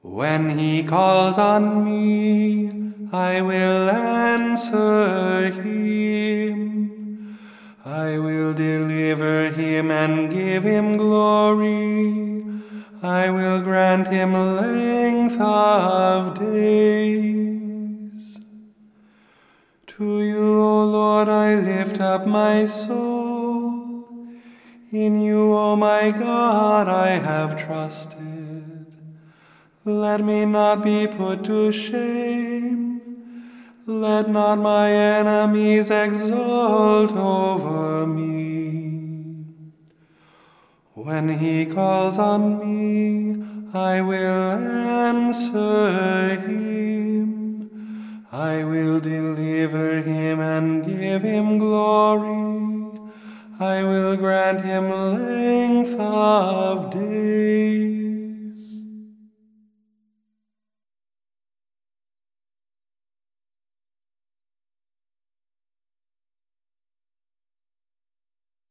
When he calls on me, I will answer him. I will deliver him and give him glory. I will grant him length of days. To you, O Lord, I lift up my soul. In you, O my God, I have trusted. Let me not be put to shame. Let not my enemies exult over me. When he calls on me, I will answer him. I will deliver him and give him glory. I will grant him length of days.